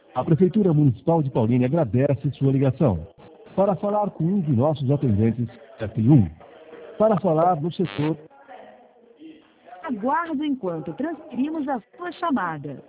A Prefeitura Municipal de Paulínia agradece sua ligação. Para falar com um de nossos atendentes, aperte 1. Para falar no setor... Aguardo enquanto transferimos a sua chamada.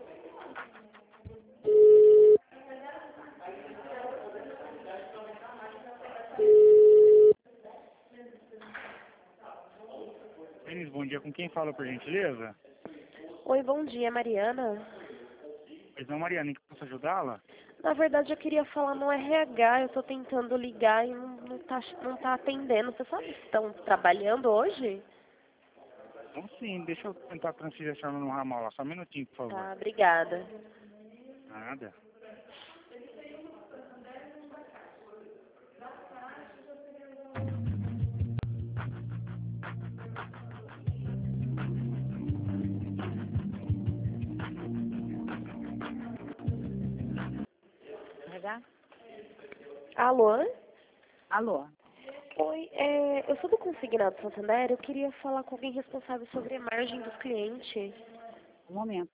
Denis, bom dia. Com quem fala, por gentileza? Oi, bom dia, Mariana. Pois não, Mariana, em que posso ajudá-la? Na verdade, eu queria falar no RH, eu tô tentando ligar e não tá atendendo. Você sabe se estão trabalhando hoje? Então sim, deixa eu tentar transferir a senhora no ramal lá. Só um minutinho, por favor. Tá, obrigada. Nada. RH? Alô? Alô? Oi, eu sou do Consignado Santander, eu queria falar com alguém responsável sobre a margem dos clientes. Um momento.